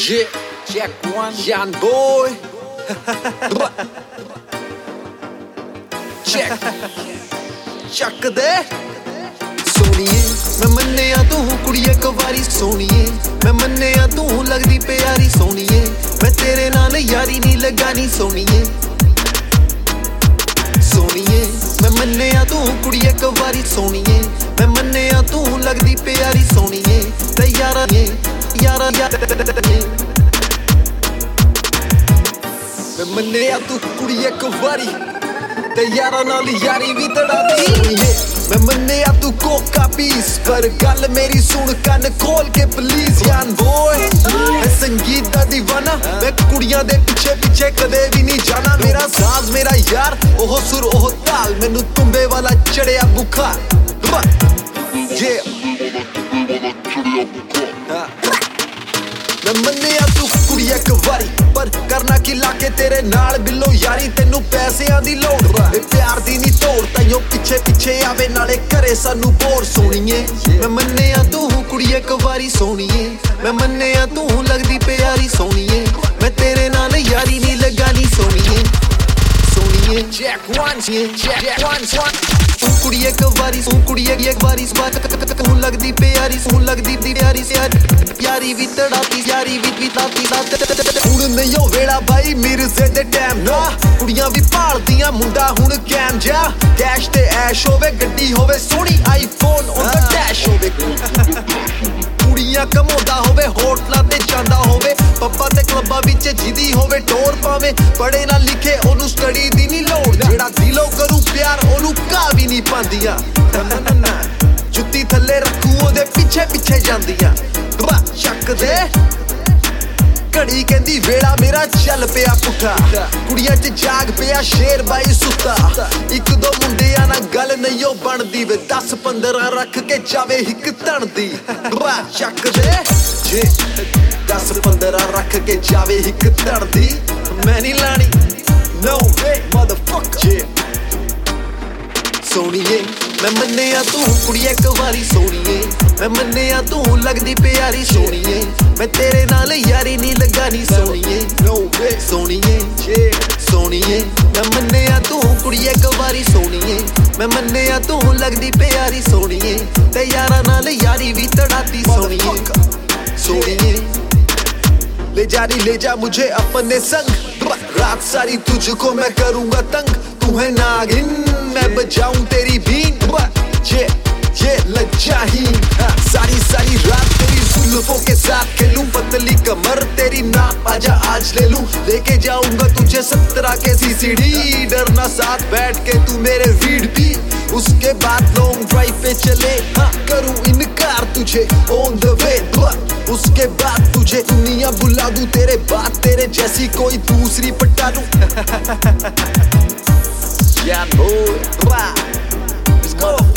Yeah, check one, young boy. Check, ਚੱਕ ਦੇ ਸੋਣੀਏ ਮੈਂ ਮੰਨਿਆ ਤੂੰ ਕੁੜੀਏ ਕਵਾਰੀ ਸੋਣੀਏ ਮੈਂ ਮੰਨਿਆ ਤੂੰ ਲੱਗਦੀ ਪਿਆਰੀ ਸੋਣੀਏ ਮੈਂ ਤੇਰੇ ਨਾਲ ਯਾਰੀ ਨਹੀਂ ਲਗਾਨੀ ਸੋਣੀਏ ਸੋਣੀਏ ਮੈਂ ਮੰਨਿਆ ਤੂੰ ਕੁੜੀਏ ਕਵਾਰੀ ਸੋਣੀਏ ਮੈਂ ਮੰਨਿਆ ਤੂੰ ਲੱਗਦੀ ਪਿਆਰੀ ਸੋਣੀਏ ਤੇ ਯਾਰਾ ਮੈਂ ਮੰਨਿਆ ਤੂੰ ਕੁੜੀਏ ਕਵਾਰੀ ਤੇ ਯਾਰਾਂ ਨਾਲ ਯਾਰੀ ਵੀ ਤੜਾਦੀ ਸੋਣੀਏ ਮੈਂ ਮੰਨਿਆ ਤੂੰ ਕੋਕਾ ਪੀਸ ਪਰ ਗੱਲ ਮੇਰੀ ਸੁਣ ਕੰਨ ਖੋਲ ਕੇ ਪਲੀਜ਼ ਯਾਨ ਬੋਏ ਮੈਂ ਸੰਗੀਤ ਦਾ دیਵਾਨਾ ਮੈਂ ਕੁੜੀਆਂ ਦੇ ਪਿੱਛੇ ਕਦੇ ਵੀ ਨਹੀਂ ਜਾਣਾ ਮੇਰਾ ਸਾਜ਼ ਮੇਰਾ ਯਾਰ ਉਹ ਸੁਰ ਉਹ ਤਾਲ ਮੈਨੂੰ ਤੁੰਬੇ ਵਾਲਾ ਚੜਿਆ ਬੁਖਾਰ ਮੈਂ ਮੰਨਿਆ ਤੂੰ ਕੁੜੀਏ ਕਵਾਰੀ ਪਰ ਕਰਨਾ ਕੀ ਲਾ ਕੇ ਤੇਰੇ ਨਾਲ ਬਿੱਲੋ ਯਾਰੀ ਤੈਨੂੰ ਪੈਸਿਆਂ ਦੀ ਲੋੜ ਵੇ ਪਿਆਰ ਦੀ ਨਹੀਂ ਤੋੜ ਤਾਈਓ ਪਿੱਛੇ ਆਵੇ ਨਾਲੇ ਘਰੇ ਸਾਨੂੰ ਬੋਰ ਸੋਣੀਏ ਮੈਂ ਮੰਨਿਆ ਤੂੰ ਕੁੜੀਏ ਕਵਾਰੀ ਸੋਣੀਏ ਮੈਂ ਮੰਨਿਆ ਤੂੰ ਲੱਗਦੀ ਪਿਆਰੀ ਸੋਣੀਏ ਮੈਂ ਤੇਰੇ ਨਾਲ ਯਾਰੀ ਨਹੀਂ ਲਗਾਨੀ ਸੋਣੀਏ ਸੋਣੀਏ check one, check one. ਤੂੰ ਕੁੜੀਏ ਕਵਾਰੀ ਤੂੰ ਕੁੜੀਏ ਇੱਕ ਵਾਰੀ ਤੂੰ ਲੱਗਦੀ ਪਿਆਰੀ ਤੂੰ ਲੱਗਦੀ ਪਿਆਰੀ ਪਿਆਰੀ ਵੀ ਤੜਾਤੀ ਯਾਰੀ ਵੀ ਤਾਤੀ ਹੁਣ ਨਹੀਂ ਉਹ ਵੇਲਾ ਬਾਈ ਮਿਰਜ਼ੇ ਦੇ ਟਾਈਮ ਨਾ ਕੁੜੀਆਂ ਵੀ ਭਾਲਦੀਆਂ ਮੁੰਡਾ ਹੁਣ ਕੈਮ ਜਾ ਕੈਸ਼ ਤੇ ਐਸ਼ ਹੋਵੇ ਗੱਡੀ ਹੋਵੇ ਸੋਹਣੀ ਆਈਫੋਨ ਔਨ ਦਾ ਡੈਸ਼ ਹੋਵੇ ਕੁੜੀਆਂ ਕਮਾਉਂਦਾ ਹੋਵੇ ਹੋਟਲਾਂ ਤੇ ਜਾਂਦਾ ਹੋਵੇ ਪੱਪਾਂ ਤੇ ਕਲੱਬਾਂ ਵਿੱਚ ਜਿਹਦੀ ਹੋਵੇ ਟੋਰ ਪਾਵੇ ਪੜੇ ਨਾ ਲਿਖੇ ਉਹਨੂੰ ਸਟੱਡੀ ਦੀ ਨਹੀਂ ਲੋੜ ਜਿਹੜਾ ਦਿਲੋਂ ਕਰੂ ਪਿਆਰ ਉਹਨੂੰ ਘਾ ਵੀ ਨਹੀਂ ਪਾਉਂਦੀਆਂ ਜੁੱਤੀ ਥੱਲੇ ਰੱਖੂ ਉਹਦੇ ਪਿੱਛੇ ਜਾਂਦੀਆਂ ਚੱਕ ਦੇ ਘੜੀ ਕਹਿੰਦੀ ਵੇਲਾ ਮੇਰਾ ਚੱਲ ਪਿਆ ਪੁੱਠਾ ਕੁੜੀਆਂ 'ਚ ਜਾਗ ਪਿਆ ਸ਼ੇਰ ਬਾਈ ਸੁੱਤਾ ਇੱਕ ਦੋ ਮੁੰਡਿਆਂ ਨਾਲ ਗੱਲ ਨਹੀਂ ਉਹ ਬਣਦੀ ਵੇ 10-15 ਰੱਖ ਕੇ ਜਾਵੇ ਇੱਕ ਧਣ ਦੀ ਚੱਕ ਦੇ ਜੇ 10-15 ਰੱਖ ਕੇ ਜਾਵੇ ਇੱਕ ਧਣ ਦੀ ਮੈਂ ਨਹੀਂ ਲਾਣੀ no way motherfucker ਸੋਣੀਏ ਮੈਂ ਮੰਨਿਆ ਤੂੰ ਕੁੜੀਏ ਕਵਾਰੀ ਸੋਣੀਏ ਮੈਂ ਮੰਨਿਆ ਤੂੰ ਲੱਗਦੀ ਪਿਆਰੀ ਸੋਣੀਏ ਮੈਂ ਤੇਰੇ ਨਾਲ ਯਾਰੀ ਨਹੀਂ ਲਗਾਨੀ ਸੋਣੀਏ no way ਸੋਣੀਏ ਸੋਣੀਏ ਮੈਂ ਮੰਨਿਆ ਤੂੰ ਕੁੜੀਏ ਕਵਾਰੀ ਸੋਣੀਏ ਮੈਂ ਮੰਨਿਆ ਤੂੰ ਲੱਗਦੀ ਪਿਆਰੀ ਸੋਣੀਏ ਤੇ ਯਾਰਾਂ ਨਾਲ ਯਾਰੀ ਵੀ ਤੜਾਤੀ ਸੋਣੀਏ ਸੋਣੀਏ ले जा मुझे अपने संग रात सारी तुझको मैं करूंगा तंग तू है नागिन मैं बजाऊं तेरी बीन ये लज्जाहीन सारी रात तेरी जुल्फों के साथ खेलूं पतली कमर तेरी नाप आजा आज ले लूं लेके जाऊंगा तुझे 17 के सीसीडी डरना साथ बैठ के तू मेरे वीड भी उसके बाद लॉन्ग ड्राइव पे चले करूं इनकार तुझे ऑन द वे उसके बाद तुझे दुनिया बुला दूं तेरे बाद तेरे जैसी कोई दूसरी पटा दूं yeah boy let's go